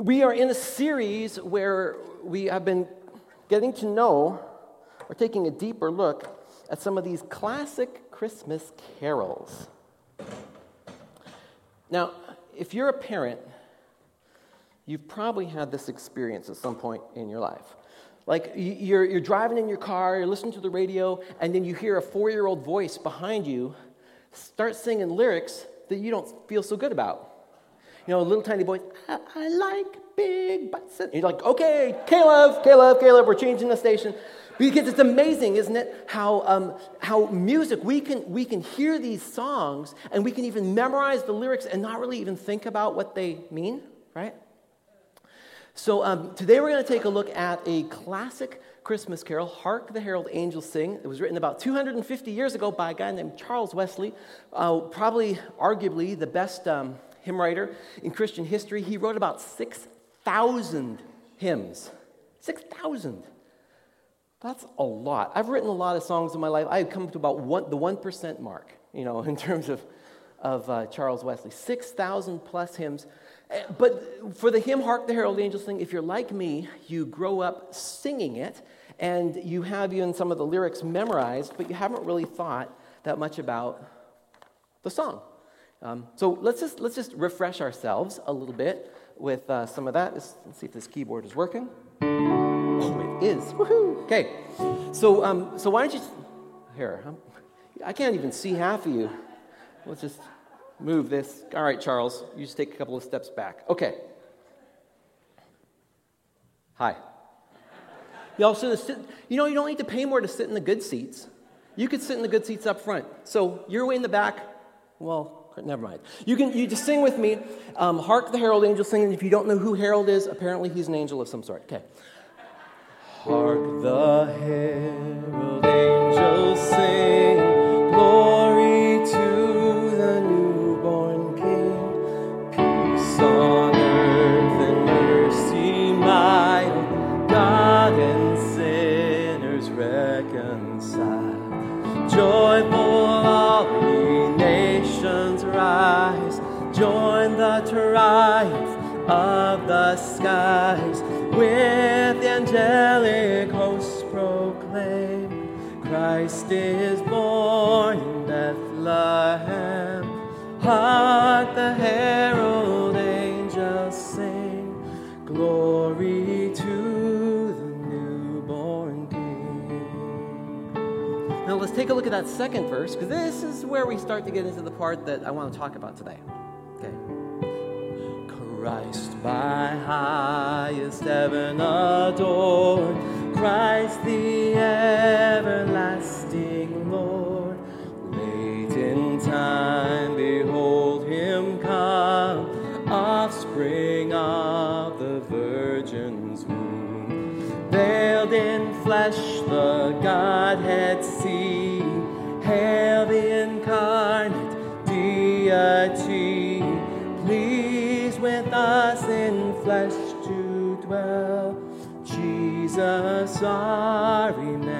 We are in a series where we have been getting to know or taking a deeper look at some of these classic Christmas carols. Now, if you're a parent, you've probably had this experience at some point in your life. Like you're driving in your car, you're listening to the radio, and then you hear a 4-year-old voice behind you start singing lyrics that you don't feel so good about. You know, a little tiny voice, I like big butts. And you're like, okay, Caleb, we're changing the station. Because it's amazing, isn't it, how music, we can hear these songs, and we can even memorize the lyrics and not really even think about what they mean, right? So today we're going to take a look at a classic Christmas carol, Hark the Herald Angels Sing. It was written about 250 years ago by a guy named Charles Wesley, probably arguably the best hymn writer in Christian history. He wrote about 6,000 hymns. 6,000. That's a lot. I've written a lot of songs in my life. I've come to about the 1% mark, you know, in terms of Charles Wesley. 6,000 plus hymns. But for the hymn, Hark the Herald Angels Sing, if you're like me, you grow up singing it, and you have even some of the lyrics memorized, but you haven't really thought that much about the song. So let's just refresh ourselves a little bit with some of that. Let's see if this keyboard is working. Oh, it is. Woohoo! Okay. So why don't you... Here. I can't even see half of you. Let's just move this. All right, Charles. You just take a couple of steps back. Okay. Hi. Y'all should sit... You know, you don't need to pay more to sit in the good seats. You could sit in the good seats up front. So you're way in the back. Well... Never mind. You just sing with me. Hark the Herald Angels Sing. And if you don't know who Herald is, apparently he's an angel of some sort. Okay. Hark the herald angels sing, glory to the newborn King. Peace on earth and mercy mild, God and sinners reconciled. Joyful all ye nations rise, join the triumph of the skies, with the angelic hosts proclaim, Christ is born in Bethlehem. Hark the herald angels sing, glory to the newborn King. Now let's take a look at that second verse, because this is where we start to get into the part that I want to talk about today. Okay. Christ by highest heaven adored, Christ the everlasting Lord. Late in time, behold him come, offspring of the Virgin's womb. Veiled in flesh, the Godhead see, hail the incarnate deity. Please with us in flesh to dwell, Jesus our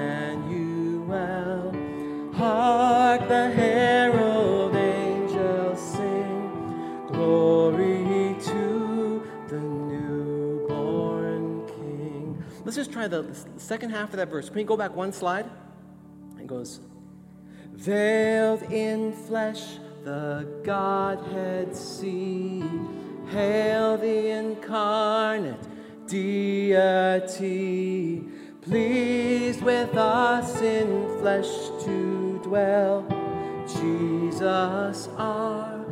Emmanuel. Hark the herald angels sing, glory to the newborn King. Let's just try the second half of that verse. Can you go back one slide? It goes, veiled in flesh, the Godhead see, hail the incarnate deity. Pleased with us in flesh to dwell, Jesus our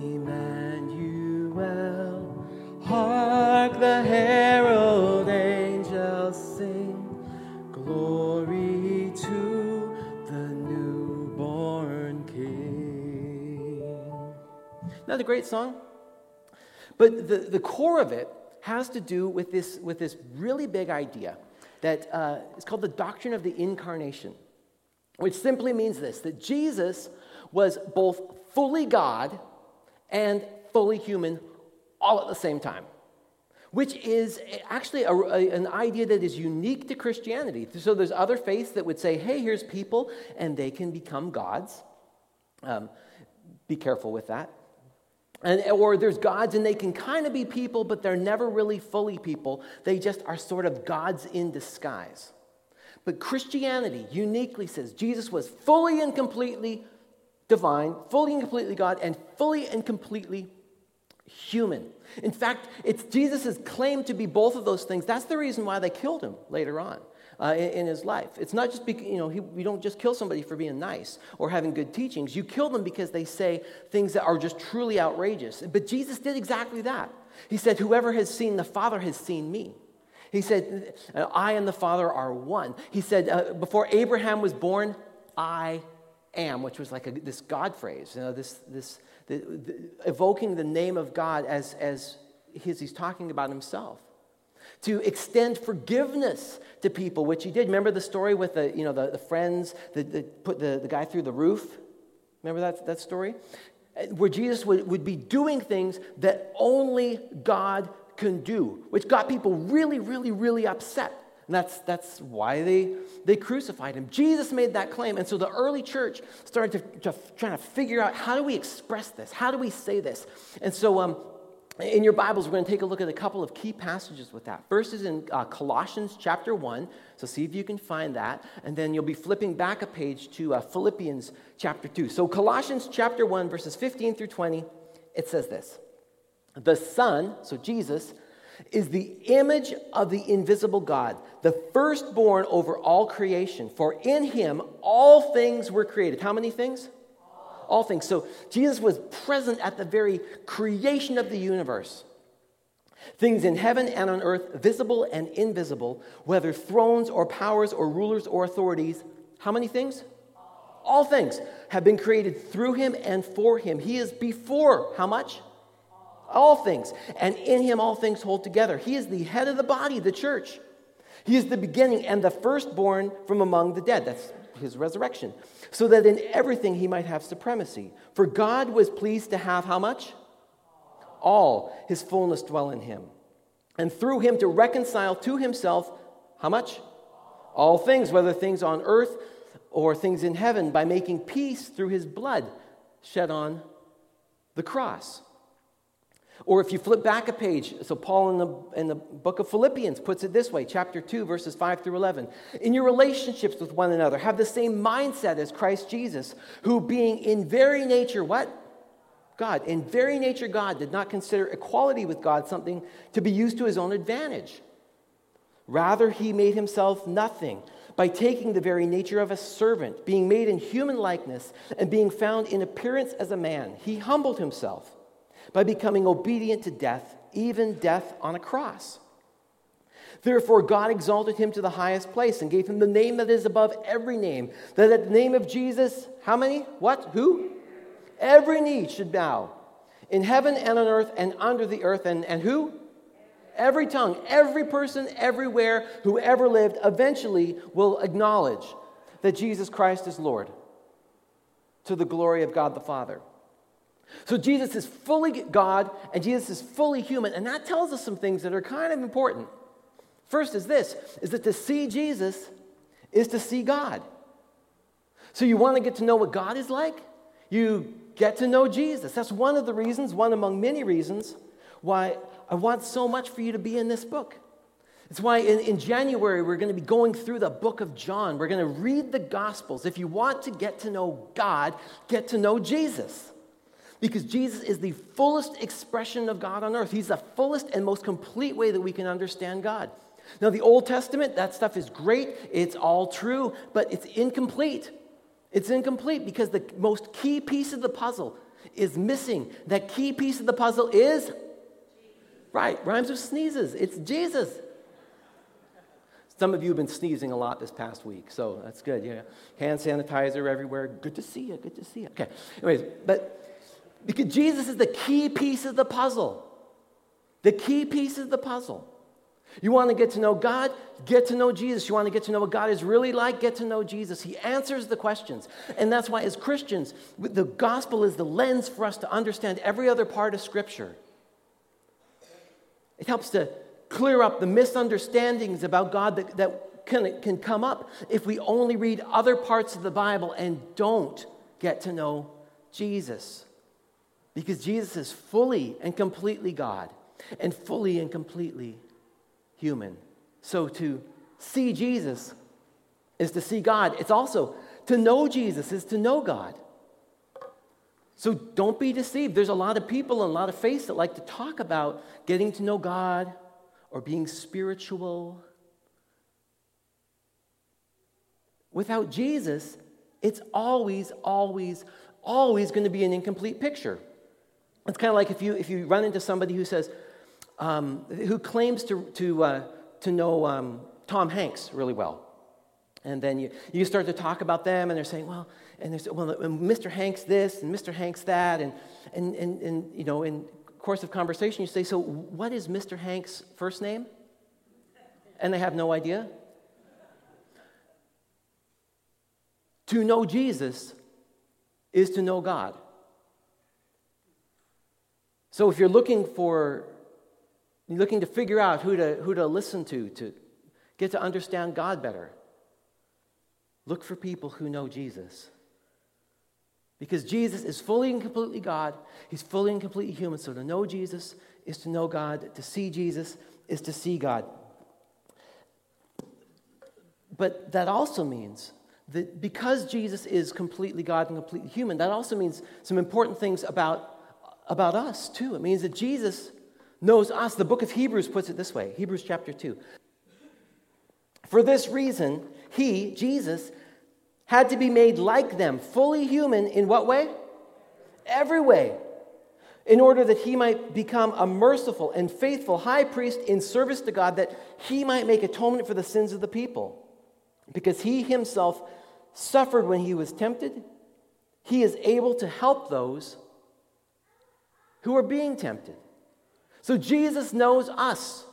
Emmanuel. Hark the herald angels sing, glory to the newborn King. Not a great song? But the core of it has to do with this really big idea that is called the doctrine of the incarnation, which simply means this, that Jesus was both fully God and fully human all at the same time, which is actually an idea that is unique to Christianity. So there's other faiths that would say, hey, here's people, and they can become gods. Be careful with that. Or there's gods and they can kind of be people, but they're never really fully people. They just are sort of gods in disguise. But Christianity uniquely says Jesus was fully and completely divine, fully and completely God, and fully and completely human. In fact, it's Jesus' claim to be both of those things. That's the reason why they killed him later on in his life. It's not just because, we don't just kill somebody for being nice or having good teachings. You kill them because they say things that are just truly outrageous. But Jesus did exactly that. He said, whoever has seen the Father has seen me. He said, I and the Father are one. He said, before Abraham was born, I am, which was like this God phrase, evoking the name of God as he's talking about himself. To extend forgiveness to people, which he did. Remember the story with the friends that put the guy through the roof? Remember that story? Where Jesus would be doing things that only God can do, which got people really, really, really upset. And that's why they crucified him. Jesus made that claim. And so the early church started to try to figure out, how do we express this? How do we say this? And so in your Bibles, we're going to take a look at a couple of key passages with that. First is in Colossians chapter 1. So see if you can find that. And then you'll be flipping back a page to Philippians chapter 2. So Colossians chapter 1, verses 15 through 20, it says this. The Son, so Jesus, is the image of the invisible God, the firstborn over all creation. For in him all things were created. How many things? All things. So Jesus was present at the very creation of the universe. Things in heaven and on earth, visible and invisible, whether thrones or powers or rulers or authorities. How many things? All things have been created through him and for him. He is before, how much? All things. And in him all things hold together. He is the head of the body, the church. He is the beginning and the firstborn from among the dead. That's his resurrection. So that in everything he might have supremacy. For God was pleased to have how much? All his fullness dwell in him. And through him to reconcile to himself, how much? All things, whether things on earth or things in heaven, by making peace through his blood shed on the cross. Or if you flip back a page, so Paul in the book of Philippians puts it this way, chapter 2, verses 5 through 11. In your relationships with one another, have the same mindset as Christ Jesus, who being in very nature, what? God. In very nature God did not consider equality with God something to be used to his own advantage. Rather, he made himself nothing by taking the very nature of a servant, being made in human likeness, and being found in appearance as a man. He humbled himself by becoming obedient to death, even death on a cross. Therefore, God exalted him to the highest place and gave him the name that is above every name, that at the name of Jesus, how many? What? Who? Every knee should bow, in heaven and on earth and under the earth, and who? Every tongue, every person, everywhere who ever lived eventually will acknowledge that Jesus Christ is Lord, to the glory of God the Father. So Jesus is fully God and Jesus is fully human, and that tells us some things that are kind of important. First is this, is that to see Jesus is to see God. So you want to get to know what God is like? You get to know Jesus. That's one of the reasons, one among many reasons, why I want so much for you to be in this book. It's why in January we're going to be going through the book of John. We're going to read the Gospels. If you want to get to know God, get to know Jesus. Because Jesus is the fullest expression of God on earth. He's the fullest and most complete way that we can understand God. Now, the Old Testament, that stuff is great. It's all true, but it's incomplete. It's incomplete because the most key piece of the puzzle is missing. That key piece of the puzzle is, right, rhymes with sneezes. It's Jesus. Some of you have been sneezing a lot this past week, so that's good. Yeah, hand sanitizer everywhere. Good to see you. Good to see you. Okay. Anyways, but because Jesus is the key piece of the puzzle. The key piece of the puzzle. You want to get to know God? Get to know Jesus. You want to get to know what God is really like? Get to know Jesus. He answers the questions. And that's why as Christians, the gospel is the lens for us to understand every other part of Scripture. It helps to clear up the misunderstandings about God that can come up if we only read other parts of the Bible and don't get to know Jesus. Because Jesus is fully and completely God and fully and completely human. So to see Jesus is to see God. It's also to know Jesus is to know God. So don't be deceived. There's a lot of people and a lot of faiths that like to talk about getting to know God or being spiritual. Without Jesus, it's always going to be an incomplete picture. It's kind of like if you run into somebody who says, who claims to know Tom Hanks really well. And then you start to talk about them, and they're saying, Mr. Hanks this and Mr. Hanks that, and in course of conversation, you say, so what is Mr. Hanks' first name? And they have no idea. To know Jesus is to know God. So if you're looking to figure out who to listen to get to understand God better, look for people who know Jesus. Because Jesus is fully and completely God. He's fully and completely human. So to know Jesus is to know God. To see Jesus is to see God. But that also means that because Jesus is completely God and completely human, that also means some important things about us too. It means that Jesus knows us. The book of Hebrews puts it this way, Hebrews chapter 2. For this reason, he, Jesus, had to be made like them, fully human in what way? Every way. In order that he might become a merciful and faithful high priest in service to God, that he might make atonement for the sins of the people. Because he himself suffered when he was tempted, he is able to help those who are being tempted. So Jesus knows us.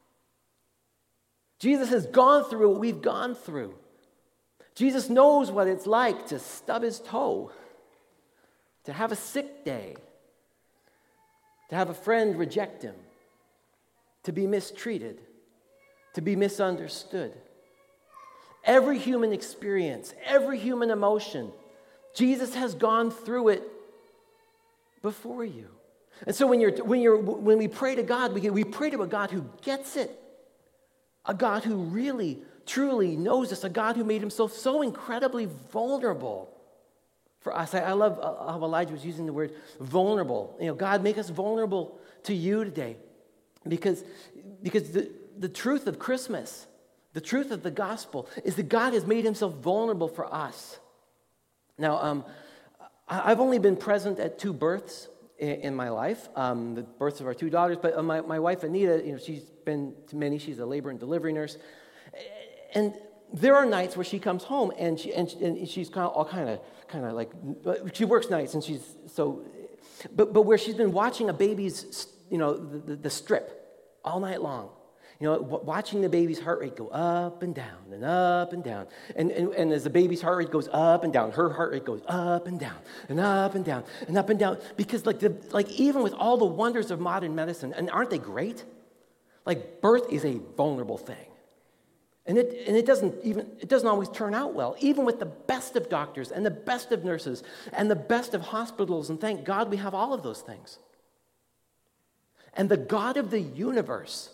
Jesus has gone through what we've gone through. Jesus knows what it's like to stub his toe, to have a sick day, to have a friend reject him, to be mistreated, to be misunderstood. Every human experience, every human emotion, Jesus has gone through it before you. And so when we pray to God, we pray to a God who gets it, a God who really, truly knows us, a God who made himself so incredibly vulnerable for us. I love how Elijah was using the word vulnerable. God, make us vulnerable to you today, because the truth of Christmas, the truth of the gospel, is that God has made himself vulnerable for us. Now, I've only been present at 2 births in my life, the births of our 2 daughters, but my wife, Anita, she's been to many. She's a labor and delivery nurse. And there are nights where she comes home and she's kind of like, she works nights and she's so, but where she's been watching a baby's, the strip all night long. Watching the baby's heart rate go up and down and up and down. And as the baby's heart rate goes up and down, her heart rate goes up and down and up and down and up and down. Because even with all the wonders of modern medicine, and aren't they great? Like, birth is a vulnerable thing. And it doesn't always turn out well, even with the best of doctors and the best of nurses and the best of hospitals. And thank God we have all of those things. And the God of the universe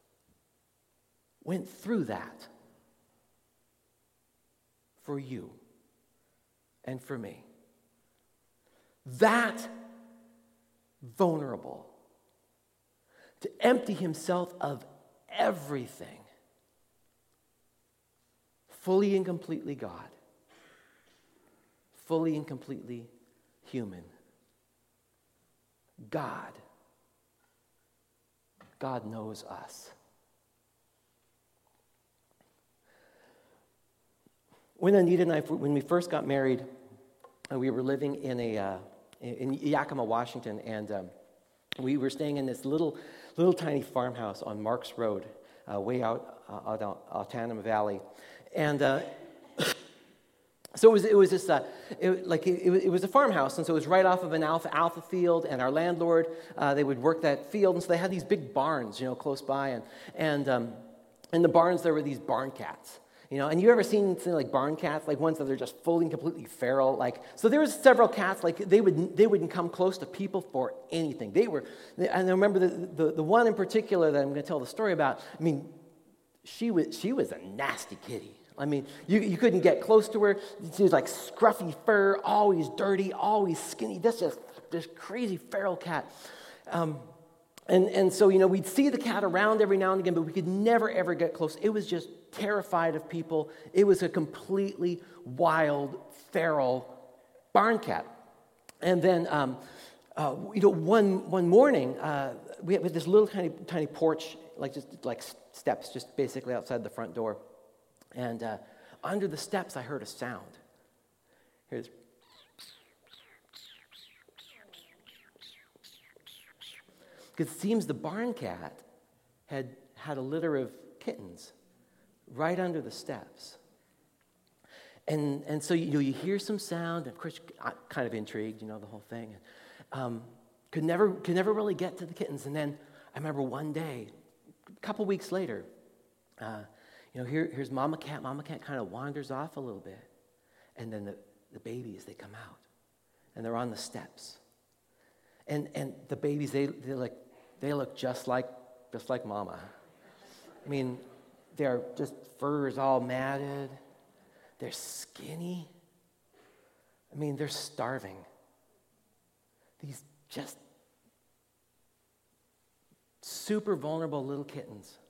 went through that for you and for me. That vulnerable, to empty himself of everything, fully and completely God, fully and completely human. God knows us. When Anita and I, when we first got married, we were living in Yakima, Washington, and we were staying in this little tiny farmhouse on Marks Road, way out Altanima Valley, and so it was this it was a farmhouse, and so it was right off of an alfalfa field, and our landlord they would work that field, and so they had these big barns, close by, and in the barns there were these barn cats. And you ever seen like barn cats, like ones that are just fully and completely feral? Like, so there was several cats, like they wouldn't come close to people for anything. And I remember the one in particular that I'm going to tell the story about. I mean, she was a nasty kitty. I mean, you couldn't get close to her. She was like scruffy fur, always dirty, always skinny. That's just this crazy feral cat. And so, we'd see the cat around every now and again, but we could never, ever get close. It was just terrified of people. It was a completely wild, feral barn cat. And then, one morning, we had this little tiny porch, like steps, just basically outside the front door. And under the steps, I heard a sound. Here's. Because it seems the barn cat had a litter of kittens right under the steps. And so you hear some sound, and of course I'm kind of intrigued, the whole thing. Could never really get to the kittens. And then I remember one day, a couple weeks later, here's Mama Cat. Mama Cat kind of wanders off a little bit. And then the babies, they come out. And they're on the steps. And the babies, they look just like Mama. I mean, they're just fur is all matted. They're skinny. I mean, they're starving. These just super vulnerable little kittens.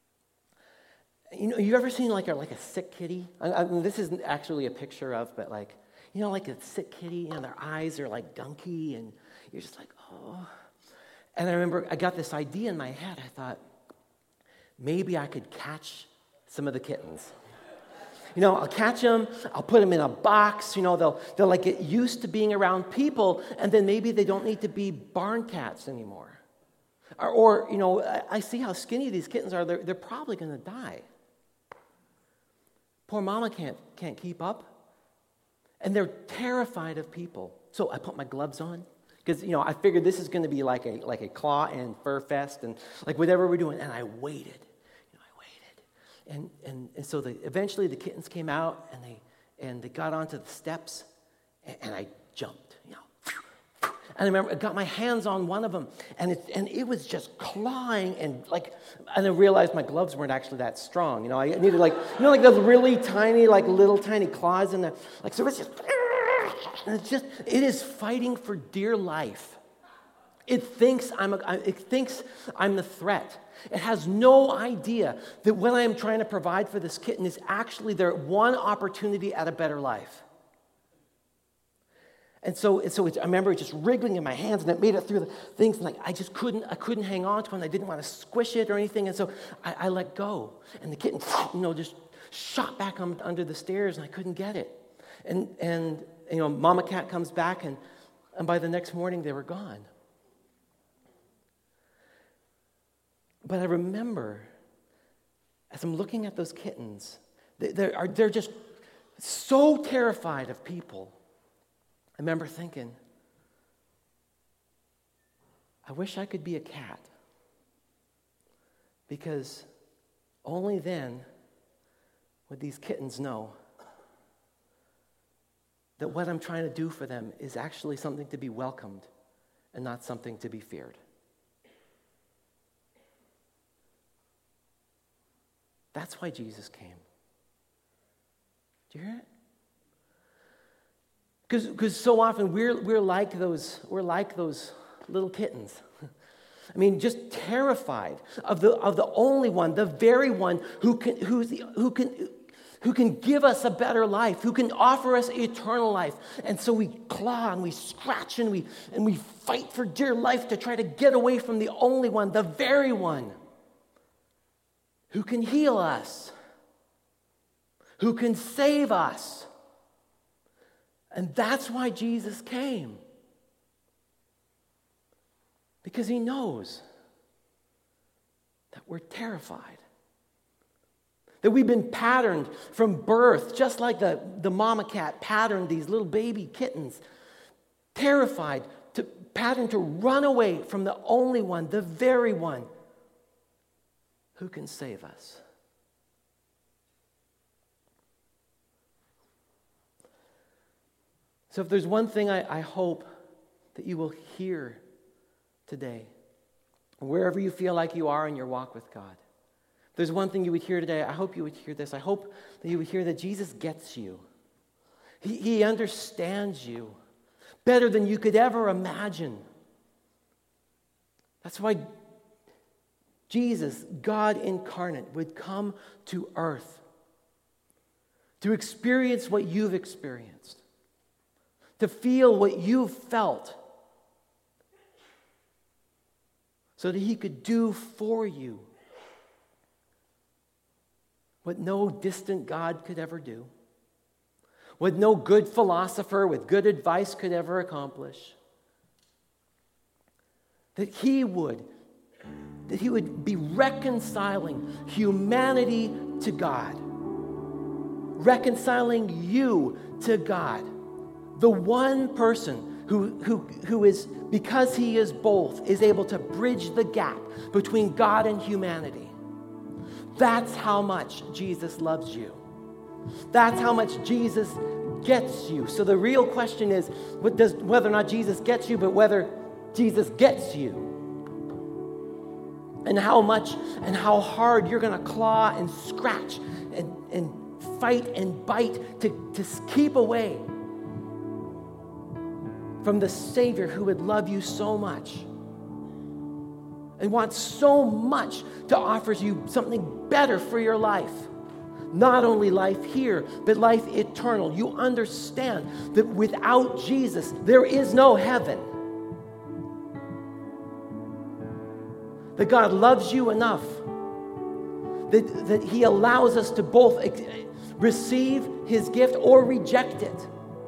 You ever seen like a sick kitty? I mean, this isn't actually a picture of, but like a sick kitty, their eyes are like gunky, and you're just like, oh. And I remember I got this idea in my head. I thought, maybe I could catch some of the kittens. I'll catch them, I'll put them in a box, they'll like get used to being around people, and then maybe they don't need to be barn cats anymore. Or I see how skinny these kittens are, they're probably going to die. Poor Mama can't keep up. And they're terrified of people. So I put my gloves on, because I figured this is going to be like a claw and fur fest, and like whatever we're doing, and I waited. And so eventually the kittens came out, and they got onto the steps, and I jumped, And I remember I got my hands on one of them, and it was just clawing, and I realized my gloves weren't actually that strong. I needed like those really tiny, little tiny claws in there. So it's just, and it is fighting for dear life. It thinks I'm the threat. It has no idea that what I am trying to provide for this kitten is actually their one opportunity at a better life. And so I remember it just wriggling in my hands, and it made it through the things, and I couldn't hang on to it, and I didn't want to squish it or anything, and so I let go, and the kitten, just shot back under the stairs, and I couldn't get it. And Mama Cat comes back, and by the next morning they were gone. But I remember, as I'm looking at those kittens, they're just so terrified of people. I remember thinking, I wish I could be a cat, because only then would these kittens know that what I'm trying to do for them is actually something to be welcomed and not something to be feared. That's why Jesus came. Do you hear it? Because so often we're like those little kittens. I mean, just terrified of the only one, the very one who can give us a better life, who can offer us eternal life. And so we claw and we scratch and we fight for dear life to try to get away from the only one, the very one who can heal us, who can save us. And that's why Jesus came. Because he knows that we're terrified. That we've been patterned from birth, just like the mama cat patterned these little baby kittens. Terrified, patterned to run away from the only one, the very one who can save us. So if there's one thing I hope that you will hear today, wherever you feel like you are in your walk with God, if there's one thing you would hear today, I hope you would hear this. I hope that you would hear that Jesus gets you. He understands you better than you could ever imagine. That's why Jesus, God incarnate, would come to earth to experience what you've experienced, to feel what you've felt, so that he could do for you what no distant God could ever do, what no good philosopher with good advice could ever accomplish. That he would be reconciling humanity to God, reconciling you to God, the one person who is, because he is both, is able to bridge the gap between God and humanity. That's how much Jesus loves you. That's how much Jesus gets you. So the real question is whether or not Jesus gets you, but whether Jesus gets you. And how much and how hard you're going to claw and scratch and fight and bite to keep away from the Savior who would love you so much and wants so much to offer you something better for your life. Not only life here, but life eternal. You understand that without Jesus, there is no heaven. That God loves you enough that he allows us to both receive his gift or reject it.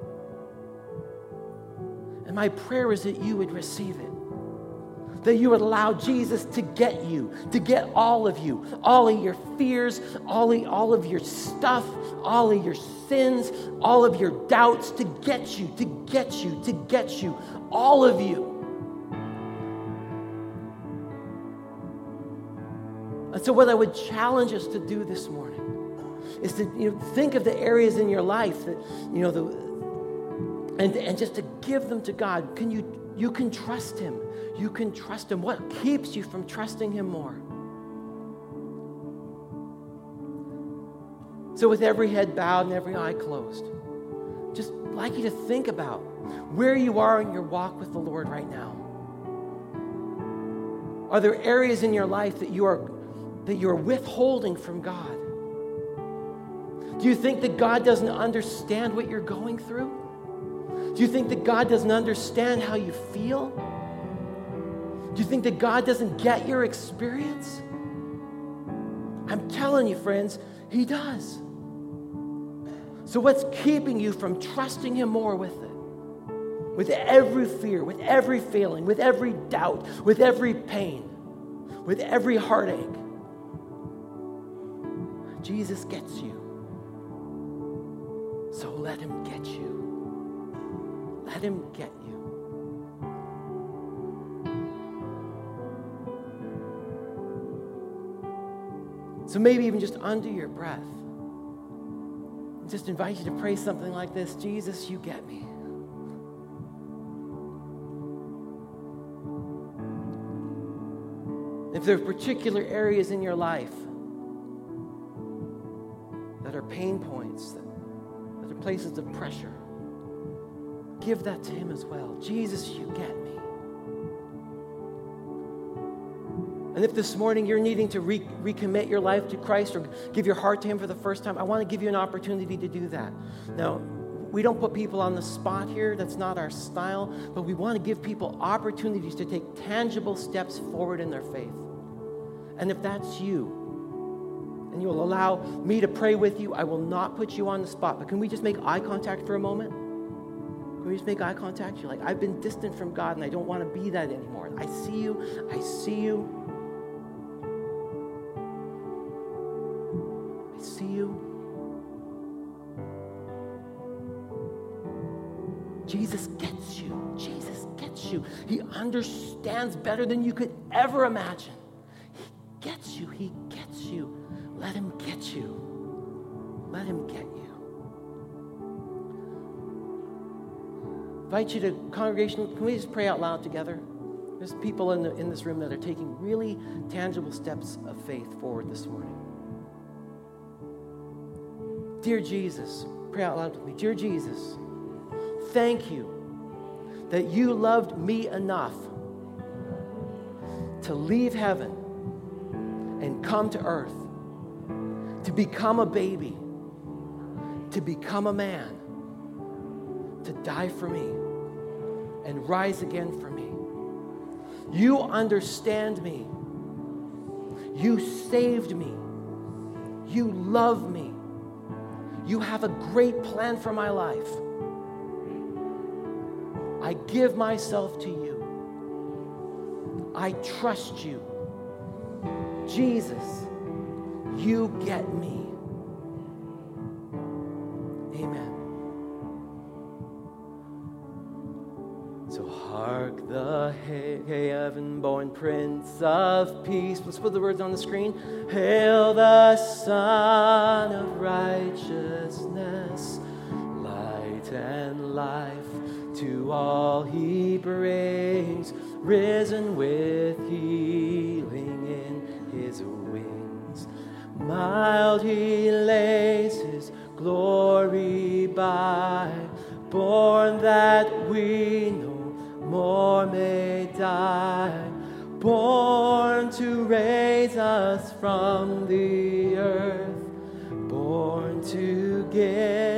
And my prayer is that you would receive it. That you would allow Jesus to get you, to get all of you, all of your fears, all of your stuff, all of your sins, all of your doubts, to get you, all of you. And so what I would challenge us to do this morning is to think of the areas in your life that, and just to give them to God. You can trust him. You can trust him. What keeps you from trusting him more? So with every head bowed and every eye closed, just like you to think about where you are in your walk with the Lord right now. Are there areas in your life that you are withholding from God? Do you think that God doesn't understand what you're going through? Do you think that God doesn't understand how you feel? Do you think that God doesn't get your experience? I'm telling you, friends, he does. So what's keeping you from trusting him more with it? With every fear, with every failing, with every doubt, with every pain, with every heartache. Jesus gets you. So let him get you. Let him get you. So maybe even just under your breath, I just invite you to pray something like this: Jesus, you get me. If there are particular areas in your life that are pain points, that are places of pressure, give that to him as well. Jesus, you get me. And if this morning you're needing to recommit your life to Christ or give your heart to him for the first time, I want to give you an opportunity to do that. Now, we don't put people on the spot here. That's not our style. But we want to give people opportunities to take tangible steps forward in their faith. And if that's you, and you'll allow me to pray with you, I will not put you on the spot. But can we just make eye contact for a moment? Can we just make eye contact? You're like, I've been distant from God and I don't want to be that anymore. I see you. I see you. I see you. Jesus gets you. Jesus gets you. He understands better than you could ever imagine. He gets you. He gets you. Let him get you. Let him get you. invite you to, congregation, can we just pray out loud together? There's people in this room that are taking really tangible steps of faith forward this morning. Dear Jesus, pray out loud with me. Dear Jesus, thank you that you loved me enough to leave heaven and come to earth, to become a baby, to become a man, to die for me and rise again for me. You understand me. You saved me. You love me. You have a great plan for my life. I give myself to you. I trust you. Jesus, you get me. Amen. So hark the heaven-born Prince of Peace. Let's put the words on the screen. Hail the Son of Righteousness, light and life to all he brings, risen with healing in his wings. Mild he lays his glory by, born that we no more may die, born to raise us from the earth, born to give